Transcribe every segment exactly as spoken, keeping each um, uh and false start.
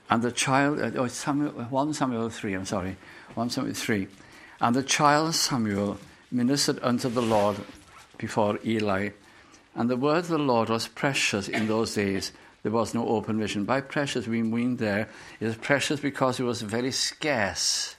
And the child, uh, oh, Samuel, First Samuel three, I'm sorry, First Samuel three. And the child Samuel ministered unto the Lord before Eli. And the word of the Lord was precious in those days. There was no open vision. By precious, we mean there, it was precious because it was very scarce.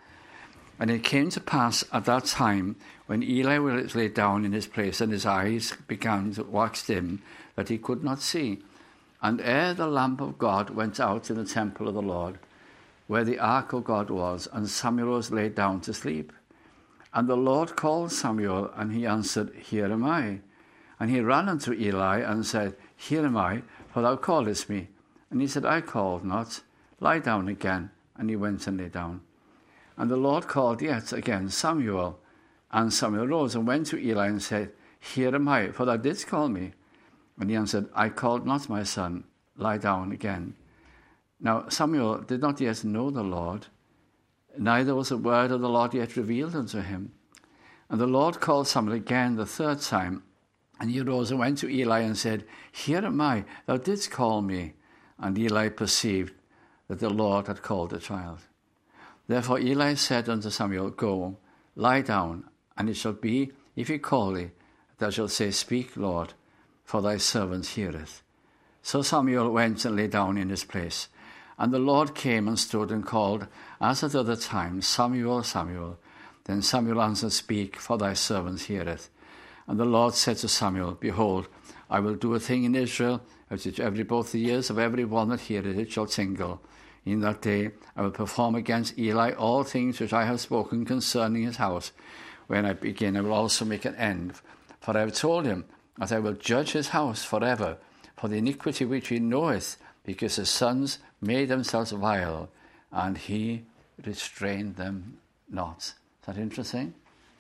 And it came to pass at that time, when Eli was laid down in his place, and his eyes began to wax dim, that he could not see. And ere the lamp of God went out in the temple of the Lord, where the ark of God was, and Samuel was laid down to sleep. And the Lord called Samuel, and he answered, Here am I. And he ran unto Eli and said, Here am I, for thou callest me. And he said, I called not. Lie down again. And he went and lay down. And the Lord called yet again Samuel. And Samuel rose and went to Eli and said, Here am I, for thou didst call me. And he answered, I called not, my son. Lie down again. Now Samuel did not yet know the Lord, neither was the word of the Lord yet revealed unto him. And the Lord called Samuel again the third time. And he rose and went to Eli and said, Here am I, thou didst call me. And Eli perceived that the Lord had called the child. Therefore Eli said unto Samuel, Go, lie down, and it shall be, if he call thee, thou shalt say, Speak, Lord, for thy servant heareth. So Samuel went and lay down in his place. And the Lord came and stood and called, as at other times, Samuel, Samuel. Then Samuel answered, Speak, for thy servant heareth. And the Lord said to Samuel, Behold, I will do a thing in Israel, at which every both the ears of every one that heareth it shall tingle. In that day I will perform against Eli all things which I have spoken concerning his house. When I begin, I will also make an end. For I have told him that I will judge his house forever, for the iniquity which he knoweth, because his sons made themselves vile, and he restrained them not. Is that interesting?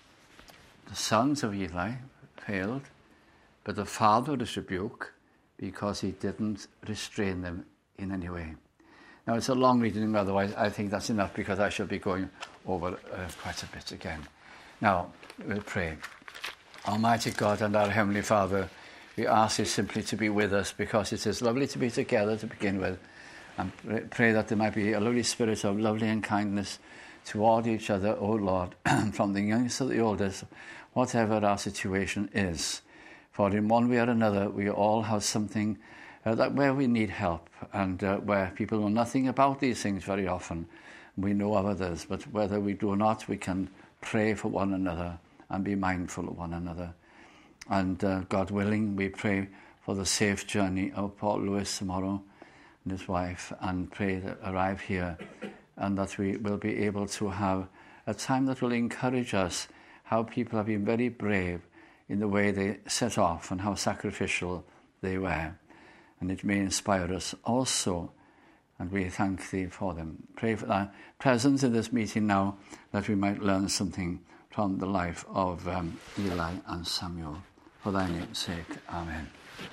The sons of Eli failed, but the father was rebuked because he didn't restrain them in any way. Now, it's a long reading, otherwise I think that's enough because I shall be going over uh, quite a bit again. Now, we'll pray. Almighty God and our Heavenly Father, we ask you simply to be with us because it is lovely to be together to begin with, and pray that there might be a lovely spirit of lovely and kindness toward each other, O Lord, from the youngest to the oldest, whatever our situation is. For in one way or another, we all have something uh, that where we need help, and uh, where people know nothing about these things very often. We know of others, but whether we do or not, we can pray for one another and be mindful of one another. And uh, God willing, we pray for the safe journey of Paul Lewis tomorrow and his wife, and pray that arrive here, and that we will be able to have a time that will encourage us how people have been very brave in the way they set off and how sacrificial they were. And it may inspire us also, and we thank thee for them. Pray for thy presence in this meeting now, that we might learn something from the life of um, Eli and Samuel. For thy name's sake, amen.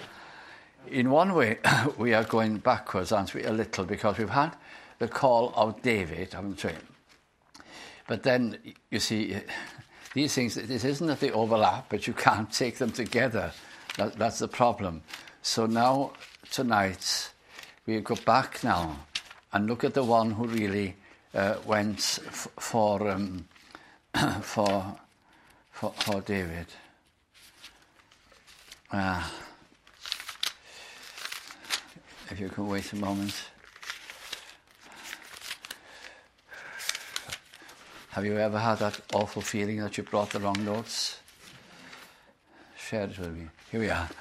In one way, we are going backwards, aren't we, a little, because we've had the call of David, haven't we? But then, you see, these things, it isn't that they overlap, but you can't take them together. That, that's the problem. So now, tonight, we go back now and look at the one who really uh, went f- for, um, for, for for David. Uh, if you can wait a moment. Have you ever had that awful feeling that you brought the wrong notes? Share it with me. Here we are.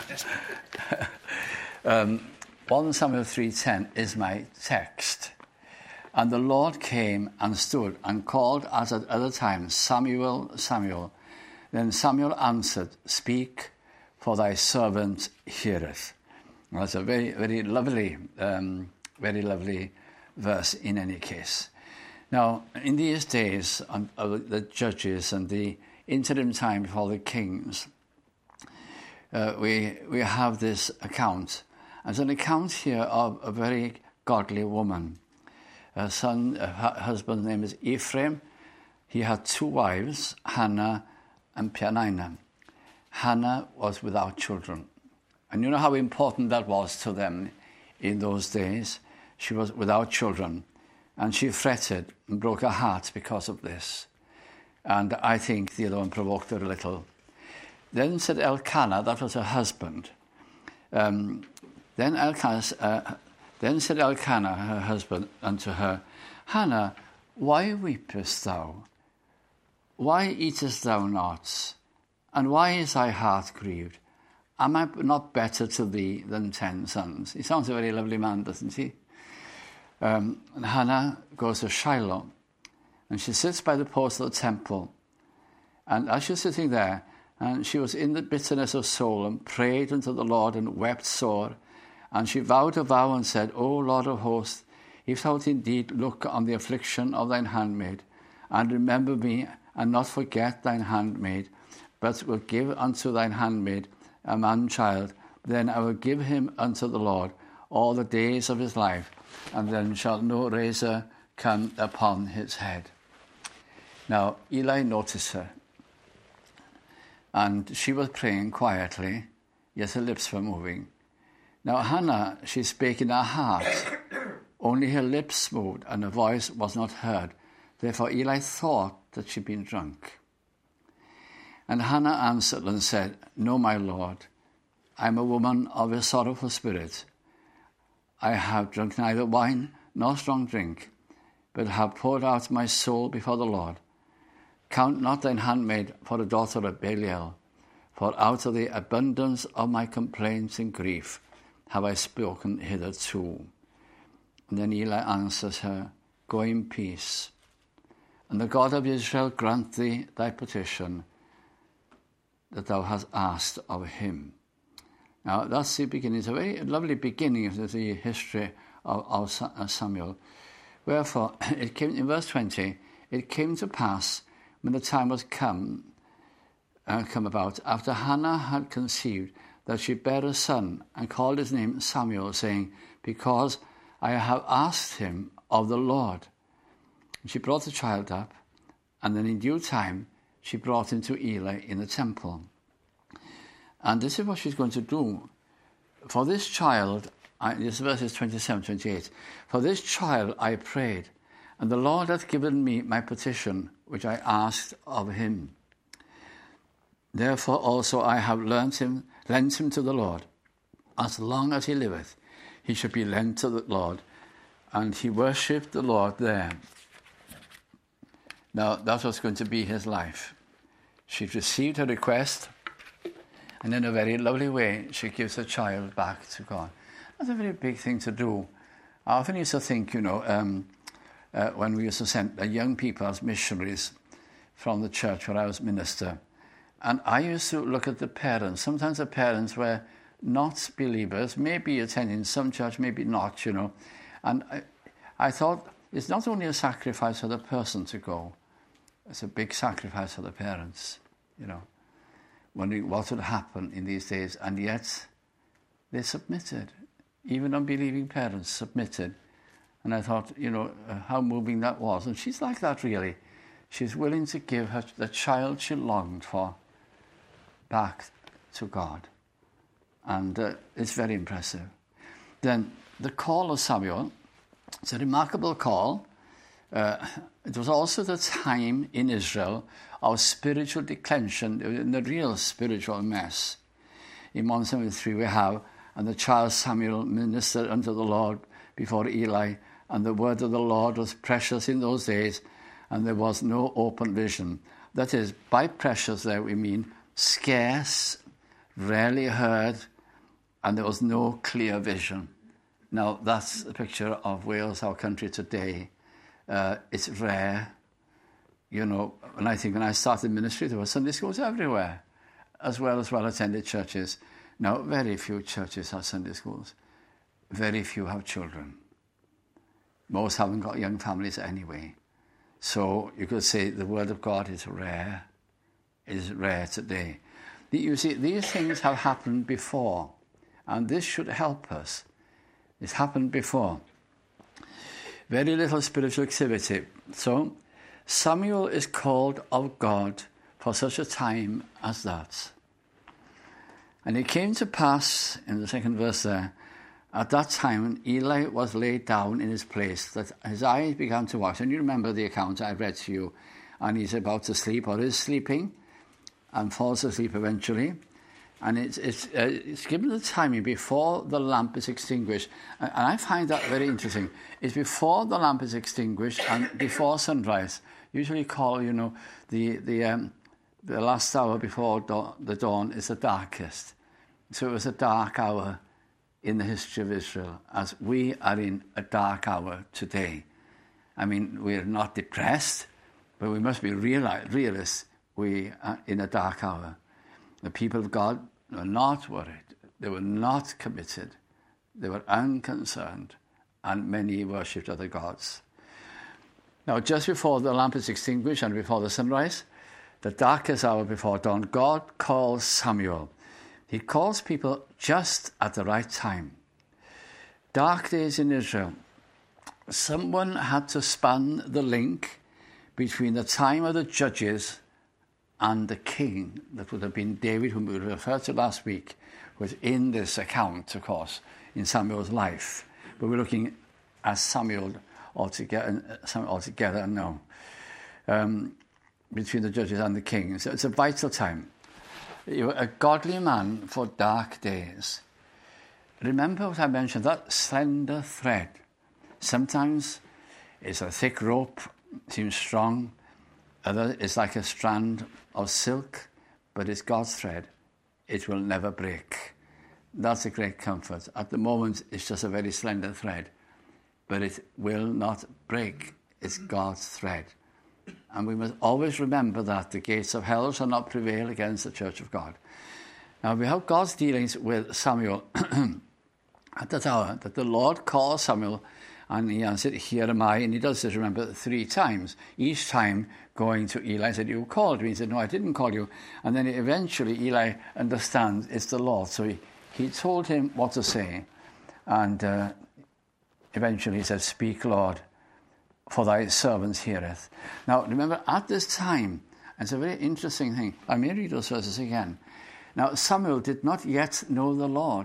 um, First Samuel three ten is my text. And the Lord came and stood and called as at other times, Samuel, Samuel. Then Samuel answered, Speak, for thy servant heareth. Well, that's a very, very lovely, um, very lovely verse in any case. Now, in these days of the judges and the interim time before the kings, uh, we we have this account. There's an account here of a very godly woman. Her son, her husband's name is Ephraim. He had two wives, Hannah and Peninnah. Hannah was without children. And you know how important that was to them in those days. she was without children, and she fretted and broke her heart because of this. And I think the other one provoked her a little. Then said Elkanah, that was her husband. Um, then Elkanah, uh, then said Elkanah, her husband, unto her, Hannah, why weepest thou? Why eatest thou not? And why is thy heart grieved? Am I not better to thee than ten sons? He sounds a very lovely man, doesn't he? Um, and Hannah goes to Shiloh, and she sits by the post of the temple. And as she's sitting there, and she was in the bitterness of soul, and prayed unto the Lord, and wept sore. And she vowed a vow, and said, O Lord of hosts, if thou indeed look on the affliction of thine handmaid, and remember me, and not forget thine handmaid, but will give unto thine handmaid a man-child, then I will give him unto the Lord all the days of his life, and then shall no razor come upon his head. Now, Eli noticed her, and she was praying quietly, yet her lips were moving. Now, Hannah, she spake in her heart, only her lips moved, and her voice was not heard. Therefore Eli thought that she'd been drunk. And Hannah answered and said, No, my Lord, I am a woman of a sorrowful spirit. I have drunk neither wine nor strong drink, but have poured out my soul before the Lord. Count not thine handmaid for a daughter of Belial, for out of the abundance of my complaints and grief have I spoken hitherto. And then Eli answers her, Go in peace, and the God of Israel grant thee thy petition that thou hast asked of him. Now, that's the beginning. It's a very lovely beginning of the history of, of Samuel. Wherefore, it came in verse twenty, it came to pass when the time was come, uh, come about, after Hannah had conceived, that she bare a son, and called his name Samuel, saying, Because I have asked him of the Lord. And she brought the child up, and then in due time she brought him to Eli in the temple. And this is what she's going to do. For this child, I, this verse is twenty-seven, twenty-eight. For this child I prayed, and the Lord hath given me my petition, which I asked of him. Therefore also I have lent him, lent him to the Lord. As long as he liveth, he should be lent to the Lord. And he worshipped the Lord there. Now, that was going to be his life. She received her request, and in a very lovely way, she gives her child back to God. That's a very big thing to do. I often used to think, you know, um, uh, when we used to send uh, young people as missionaries from the church where I was minister, and I used to look at the parents. Sometimes the parents were not believers, maybe attending some church, maybe not, you know. And I, I thought, it's not only a sacrifice for the person to go, it's a big sacrifice for the parents, you know, wondering what would happen in these days. And yet, they submitted. Even unbelieving parents submitted. And I thought, you know, uh, how moving that was. And she's like that, really. She's willing to give her the child she longed for back to God. And uh, it's very impressive. Then, the call of Samuel, it's a remarkable call. Uh, it was also the time in Israel of spiritual declension, in the real spiritual mess. In one seventy-three we have, and the child Samuel ministered unto the Lord before Eli, and the word of the Lord was precious in those days, and there was no open vision. That is, by precious there we mean scarce, rarely heard, and there was no clear vision. Now, that's a picture of Wales, our country today. Uh, it's rare. You know, and I think when I started ministry, there were Sunday schools everywhere, as well as well-attended churches. Now, very few churches have Sunday schools. Very few have children. Most haven't got young families anyway. So you could say the Word of God is rare. It is rare today. You see, these things have happened before, and this should help us. It's happened before. Very little spiritual activity. So Samuel is called of God for such a time as that. And it came to pass, in the second verse there, At that time, Eli was laid down in his place, that his eyes began to watch. And you remember the account I read to you. And he's about to sleep, or is sleeping, and falls asleep eventually. And it's, it's, uh, it's given the timing before the lamp is extinguished. And, and I find that very interesting. It's before the lamp is extinguished and before sunrise. Usually call, you know, the, the, um, the last hour before dawn, the dawn is the darkest. So it was a dark hour in the history of Israel, as we are in a dark hour today. I mean, we're not depressed, but we must be reali- realists. We are in a dark hour. The people of God were not worried. They were not committed. They were unconcerned. And many worshipped other gods. Now, just before the lamp is extinguished and before the sunrise, the darkest hour before dawn, God calls Samuel. He calls people just at the right time. Dark days in Israel. Someone had to span the link between the time of the judges and the king. That would have been David, whom we referred to last week, was in this account, of course, in Samuel's life. But we're looking at Samuel altogether, Samuel altogether now, um, between the judges and the king. So it's a vital time. You're a godly man for dark days. Remember what I mentioned, that slender thread. Sometimes it's a thick rope, seems strong. Other is like a strand of silk, but it's God's thread. It will never break. That's a great comfort. At the moment, it's just a very slender thread, but it will not break. It's God's thread. And we must always remember that the gates of hell shall not prevail against the church of God. Now, we have God's dealings with Samuel at that hour, that the Lord calls Samuel, and he answered, "Here am I." And he does this, remember, three times. Each time going to Eli, he said, "You called me." He said, "No, I didn't call you." And then eventually Eli understands it's the Lord. So he, he told him what to say. And uh, eventually he said, "Speak, Lord, for thy servant heareth." Now, remember, at this time, and it's a very interesting thing. I may read those verses again. Now, Samuel did not yet know the Lord.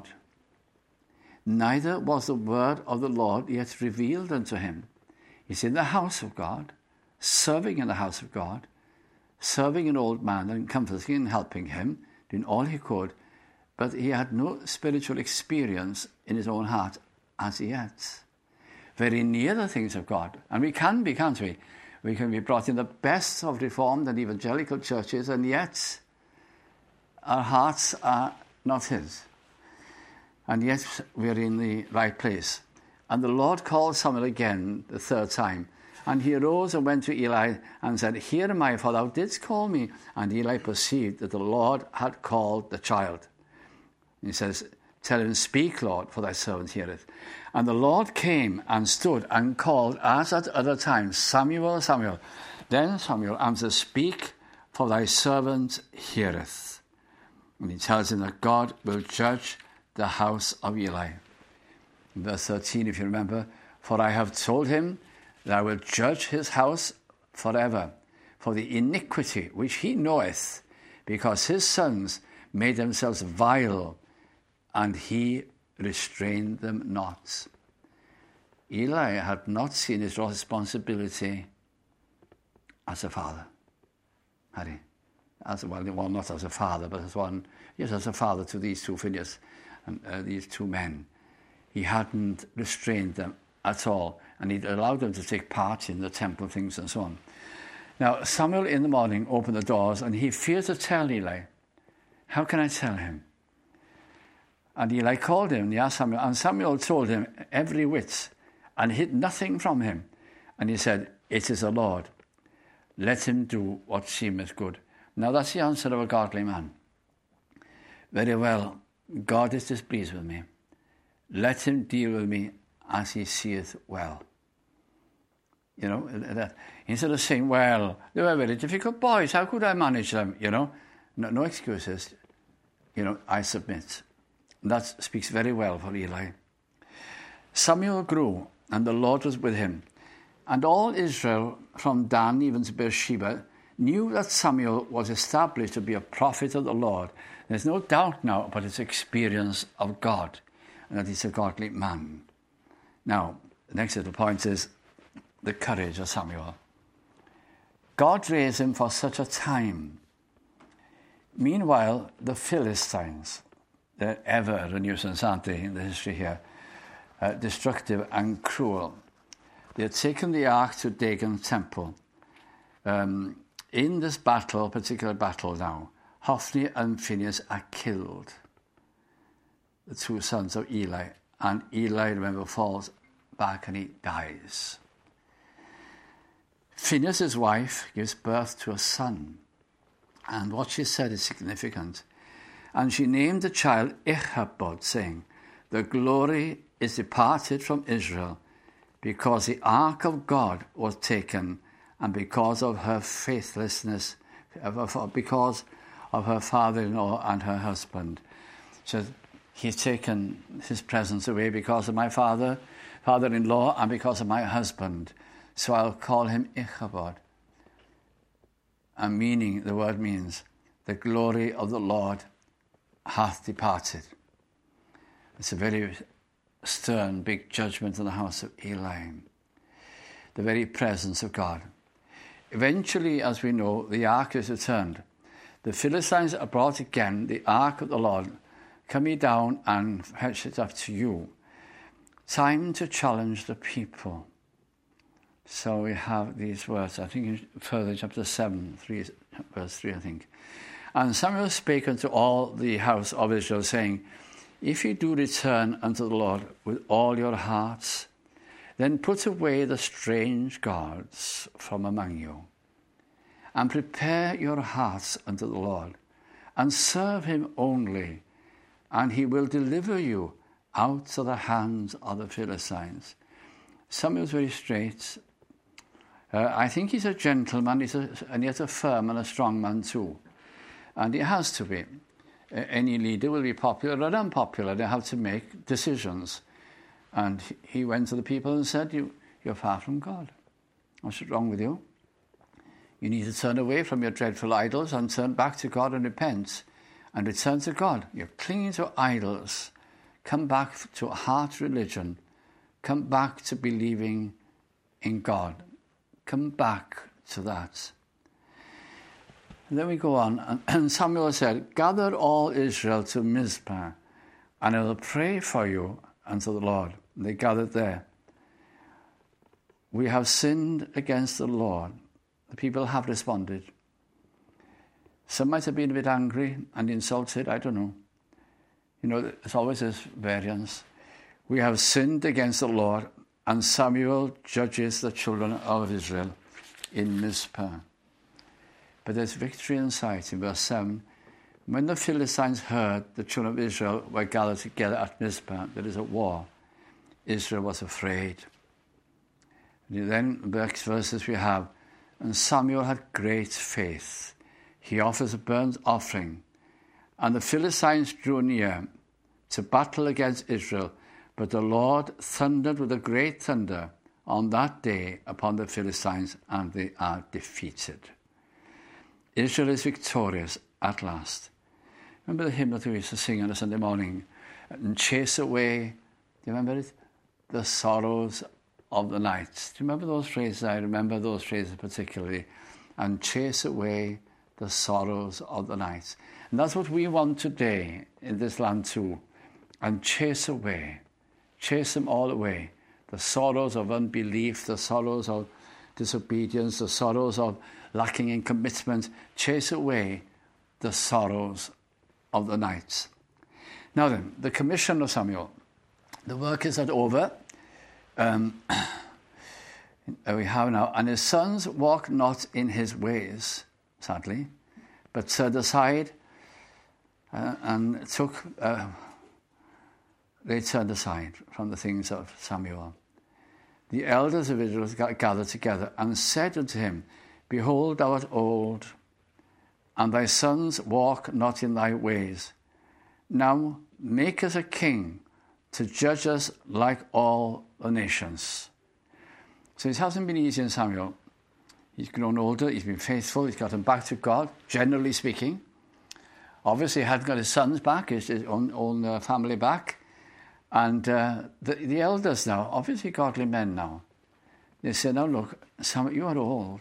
Neither was the word of the Lord yet revealed unto him. He's in the house of God, serving in the house of God, serving an old man and comforting and helping him, doing all he could, but he had no spiritual experience in his own heart as yet. Very near the things of God. And we can be, can't we? We can be brought in the best of Reformed and evangelical churches, and yet our hearts are not his. And yet we're in the right place. And the Lord called Samuel again the third time. And he arose and went to Eli and said, "Here am I, for thou didst call me." And Eli perceived that the Lord had called the child. And he says, "Tell him, speak, Lord, for thy servant heareth." And the Lord came and stood and called, as at other times, "Samuel, Samuel." Then Samuel answered, "Speak, for thy servant heareth." And he tells him that God will judge the house of Eli. In verse thirteen, if you remember, "For I have told him that I will judge his house forever for the iniquity which he knoweth, because his sons made themselves vile, and he restrained them not." Eli had not seen his responsibility as a father, had he? As well, well, not as a father, but as one, yes, as a father to these two Phineas and uh, these two men. He hadn't restrained them at all, and he'd allowed them to take part in the temple things and so on. Now, Samuel in the morning opened the doors, and he feared to tell Eli. "How can I tell him?" And Eli called him, and he asked Samuel, and Samuel told him every whit, and hid nothing from him. And he said, "It is the Lord. Let him do what seemeth good." Now, that's the answer of a godly man. Very well, God is displeased with me. Let him deal with me as he seeth well. You know, that, instead of saying, "Well, they were very difficult boys, how could I manage them?" You know, no, no excuses. You know, I submit. And that speaks very well for Eli. Samuel grew, and the Lord was with him. And all Israel, from Dan even to Beersheba, knew that Samuel was established to be a prophet of the Lord. There's no doubt now about his experience of God. and that he's a godly man. Now, the next little point is the courage of Samuel. God raised him for such a time. Meanwhile, the Philistines, they're ever a nuisance, aren't they, in the history here, uh, destructive and cruel. They had taken the ark to Dagon temple. Um, in this battle, particular battle now, Hophni and Phinehas are killed, the two sons of Eli, and Eli, remember, falls back and he dies. Phinehas' wife gives birth to a son, and what she said is significant. And she named the child Ichabod, saying, "The glory is departed from Israel, because the ark of God was taken, and because of her faithlessness, because of her father-in-law and her husband." So he's taken his presence away because of my father, father-in-law, and because of my husband. So I'll call him Ichabod. And meaning, the word means, the glory of the Lord hath departed. It's a very stern, big judgment in the house of Eli. The very presence of God. Eventually, as we know, the ark is returned. The Philistines are brought again, the ark of the Lord. Come ye down and fetch it up to you. Time to challenge the people. So we have these words, I think in further chapter seven, three, verse three, I think. And Samuel spake unto all the house of Israel, saying, If ye do return unto the Lord with all your hearts, then put away the strange gods from among you, and prepare your hearts unto the Lord, and serve him only, and he will deliver you out of the hands of the Philistines. Samuel's very straight. Uh, I think he's a gentleman, he's a, and yet a firm and a strong man too. And he has to be. Uh, any leader will be popular or unpopular. They have to make decisions. And he went to the people and said, you, you're far from God. What's wrong with you? You need to turn away from your dreadful idols and turn back to God and repent and return to God. You're clinging to idols. Come back to a heart religion. Come back to believing in God. Come back to that. And then we go on, and Samuel said, Gather all Israel to Mizpah, and I will pray for you unto the Lord. And they gathered there. We have sinned against the Lord. The people have responded. Some might have been a bit angry and insulted, I don't know. You know, there's always this variance. We have sinned against the Lord, and Samuel judges the children of Israel in Mizpah. But there's victory in sight in verse seven. When the Philistines heard the children of Israel were gathered together at Mizpah, there is a war, Israel was afraid. And then, the next verses we have, and Samuel had great faith. He offers a burnt offering. And the Philistines drew near to battle against Israel. But the Lord thundered with a great thunder on that day upon the Philistines, and they are defeated. Israel is victorious at last. Remember the hymn that we used to sing on a Sunday morning? And chase away, do you remember it? The sorrows of the night. Do you remember those phrases? I remember those phrases particularly. And chase away the sorrows of the night. And that's what we want today in this land too. And chase away. Chase them all away. The sorrows of unbelief, the sorrows of disobedience, the sorrows of lacking in commitment. Chase away the sorrows of the night. Now then, the commission of Samuel. The work is not over. Um, we have now, and his sons walked not in his ways, sadly, but turned aside uh, and took... Uh, They turned aside from the things of Samuel. The elders of Israel gathered together and said unto him, Behold, thou art old, and thy sons walk not in thy ways. Now make us a king to judge us like all the nations. So it hasn't been easy in Samuel. He's grown older, he's been faithful, he's gotten back to God, generally speaking. Obviously he hadn't got his sons back, his, his own, own uh, family back. And uh, the, the elders now, obviously godly men now, they say, now look, Samuel, you are old.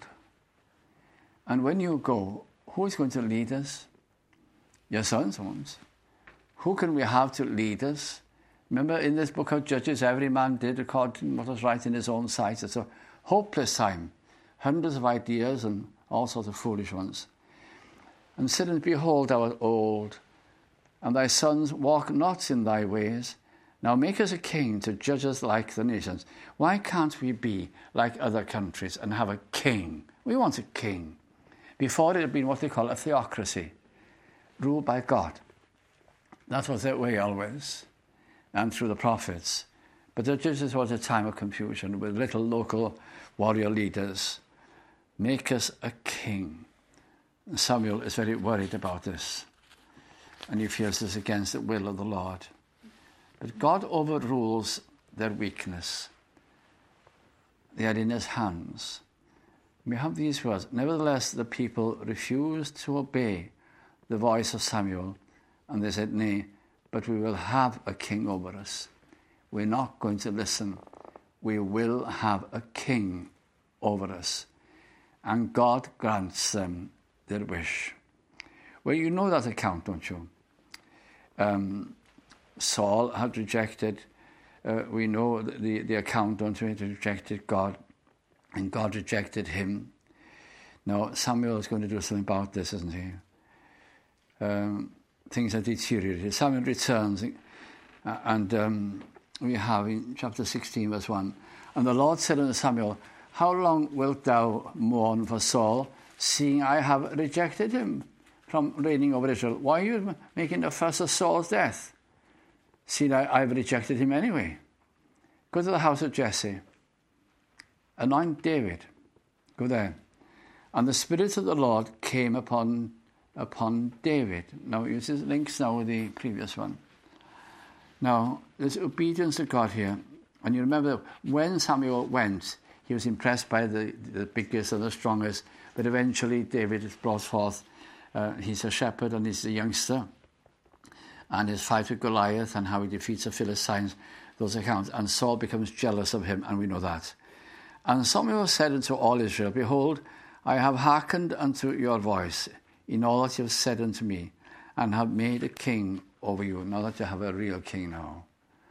And when you go, who is going to lead us? Your sons won't. Who can we have to lead us? Remember, in this book of Judges, every man did according to what was right in his own sight. It's a hopeless time. Hundreds of ideas and all sorts of foolish ones. And said, and behold, thou art old, and thy sons walk not in thy ways. Now make us a king to judge us like the nations. Why can't we be like other countries and have a king? We want a king. Before it had been what they call a theocracy, ruled by God. That was their way always, and through the prophets. But the Judges was a time of confusion with little local warrior leaders. Make us a king. And Samuel is very worried about this, and he feels this against the will of the Lord. But God overrules their weakness. They are in his hands. We have these words. Nevertheless, the people refused to obey the voice of Samuel, and they said, nay, but we will have a king over us. We're not going to listen. We will have a king over us. And God grants them their wish. Well, you know that account, don't you? Um, Saul had rejected, uh, we know the, the account, don't we? He rejected God, and God rejected him. Now, Samuel is going to do something about this, isn't he? Um, things are deteriorated. Samuel returns, uh, and um, we have in chapter sixteen, verse one, and the Lord said unto Samuel, how long wilt thou mourn for Saul, seeing I have rejected him from reigning over Israel? Why are you making a fuss of Saul's death? See, I, I've rejected him anyway. Go to the house of Jesse. Anoint David. Go there. And the Spirit of the Lord came upon, upon David. Now, this links now with the previous one. Now, there's obedience to God here. And you remember, when Samuel went, he was impressed by the, the biggest and the strongest. But eventually, David is brought forth. Uh, he's a shepherd and he's a youngster. And his fight with Goliath and how he defeats the Philistines, those accounts. And Saul becomes jealous of him, and we know that. And Samuel said unto all Israel, behold, I have hearkened unto your voice in all that you have said unto me, and have made a king over you. Now that you have a real king now.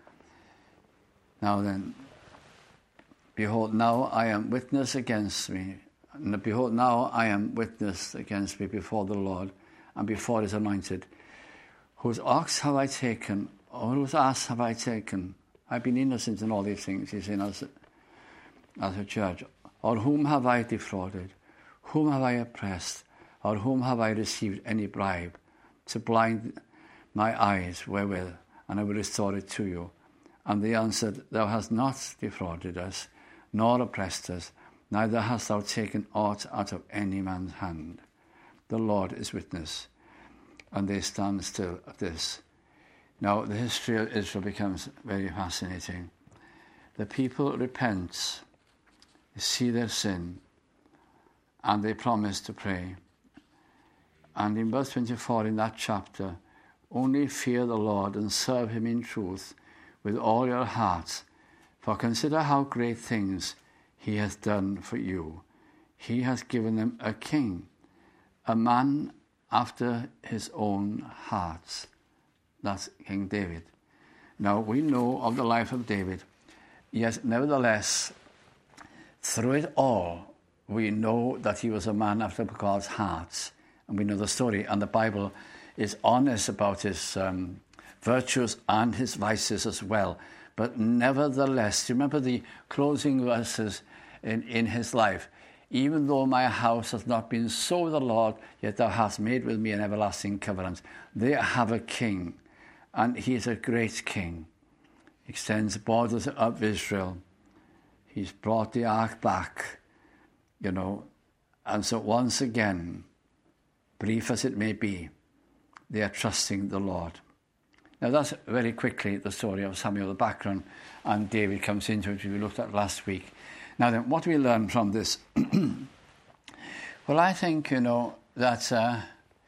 Now then, behold, now I am witness against me. And behold, now I am witness against me before the Lord, and before his anointed. Whose ox have I taken, or whose ass have I taken? I've been innocent in all these things, he's saying, as, as a judge. Or whom have I defrauded? Whom have I oppressed? Or whom have I received any bribe to blind my eyes wherewith, and I will restore it to you? And they answered, thou hast not defrauded us, nor oppressed us, neither hast thou taken aught out of any man's hand. The Lord is witness. And they stand still at this. Now, the history of Israel becomes very fascinating. The people repent, see their sin, and they promise to pray. And in verse twenty-four in that chapter, only fear the Lord and serve him in truth with all your heart, for consider how great things he has done for you. He has given them a king, a man after his own heart. That's King David. Now, we know of the life of David. Yet, nevertheless, through it all, we know that he was a man after God's heart. And we know the story. And the Bible is honest about his um, virtues and his vices as well. But nevertheless, do you remember the closing verses in, in his life? Even though my house has not been so with the Lord, yet thou hast made with me an everlasting covenant. They have a king, and he is a great king. He extends the borders of Israel. He's brought the ark back, you know. And so once again, brief as it may be, they are trusting the Lord. Now that's very quickly the story of Samuel, the background, and David comes into it, which we looked at last week. Now then, what do we learn from this? Well, I think, you know, that uh,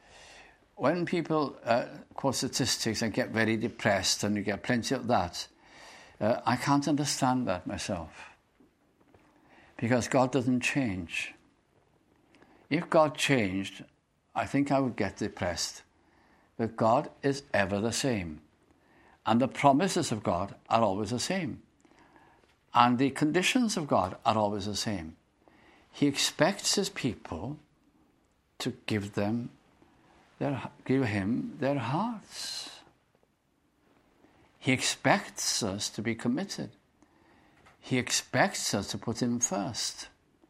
when people uh, quote statistics and get very depressed, and you get plenty of that, Uh, I can't understand that myself. Because God doesn't change. If God changed, I think I would get depressed. But God is ever the same. And the promises of God are always the same. And the conditions of God are always the same. He expects his people to give them their, give him their hearts. He expects us to be committed. He expects us to put him first.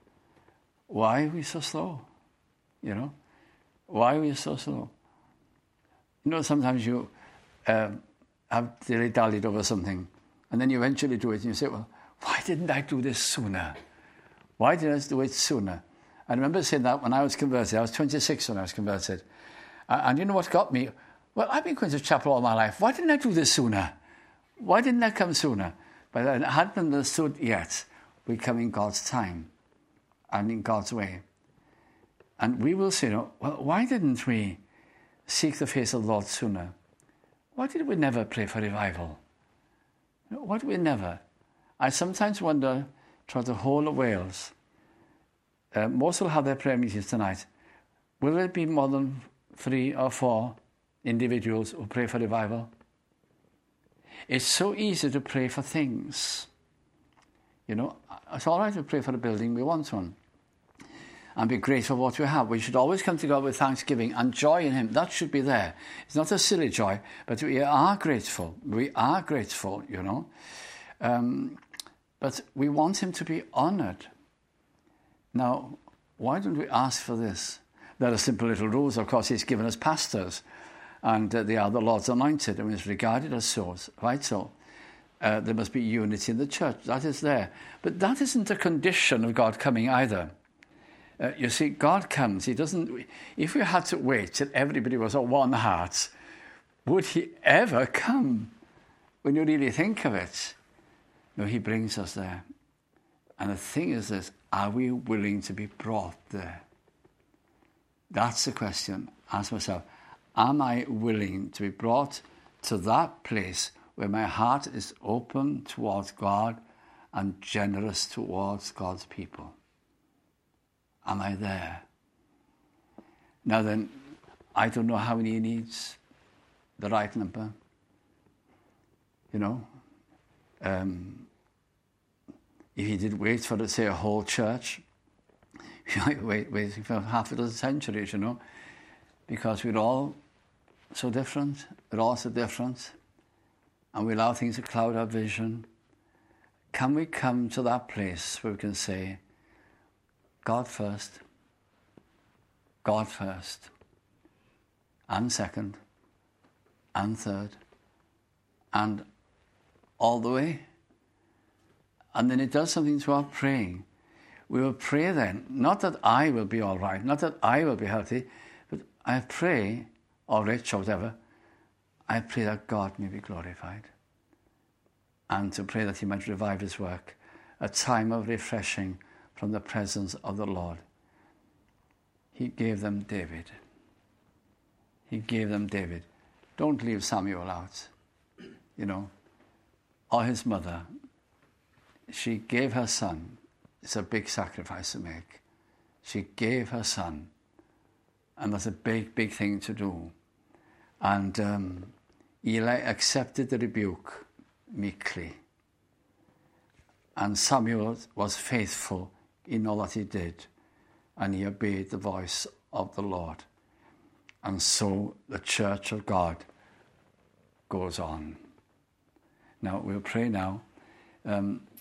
Why are we so slow? You know? Why are we so slow? You know, sometimes you um, have dilly-dallied over something, and then you eventually do it, and you say, well, why didn't I do this sooner? Why didn't I do it sooner? I remember saying that when I was converted. I was twenty-six when I was converted. And, and you know what got me? Well, I've been going to chapel all my life. Why didn't I do this sooner? Why didn't I come sooner? But I hadn't understood yet. We come in God's time and in God's way. And we will say, well, why didn't we seek the face of the Lord sooner? Why did we never pray for revival? Why did we never? I sometimes wonder, throughout the whole of Wales, uh, most will have their prayer meetings tonight. Will there be more than three or four individuals who pray for revival? It's so easy to pray for things. You know, it's all right to pray for a building, we want one. And be grateful for what we have. We should always come to God with thanksgiving and joy in him. That should be there. It's not a silly joy, but we are grateful. We are grateful, you know. Um, but we want him to be honoured. Now, why don't we ask for this? There are simple little rules. Of course, he's given us pastors, and uh, they are the Lord's anointed, and it's regarded as so, right? So uh, there must be unity in the church. That is there. But that isn't a condition of God coming either. Uh, you see, God comes. He doesn't. If we had to wait till everybody was on one heart, would he ever come? When you really think of it, no, he brings us there. And the thing is this: are we willing to be brought there? That's the question. Ask myself: am I willing to be brought to that place where my heart is open towards God and generous towards God's people? Am I there? Now then, I don't know how many he needs. The right number. You know? Um, if he did wait for, let's say, a whole church, he might wait waiting for half a dozen centuries, you know? Because we're all so different. We're all so different. And we allow things to cloud our vision. Can we come to that place where we can say, God first, God first, and second, and third, and all the way? And then it does something to our praying. We will pray then, not that I will be all right, not that I will be healthy, but I pray, or rich, or whatever, I pray that God may be glorified. And to pray that he might revive his work, a time of refreshing from the presence of the Lord. He gave them David. He gave them David. Don't leave Samuel out, you know. Or his mother. She gave her son. It's a big sacrifice to make. She gave her son. And that's a big, big thing to do. And um, Eli accepted the rebuke meekly. And Samuel was faithful in all that he did, and he obeyed the voice of the Lord. And so the church of God goes on. Now, we'll pray now. Um,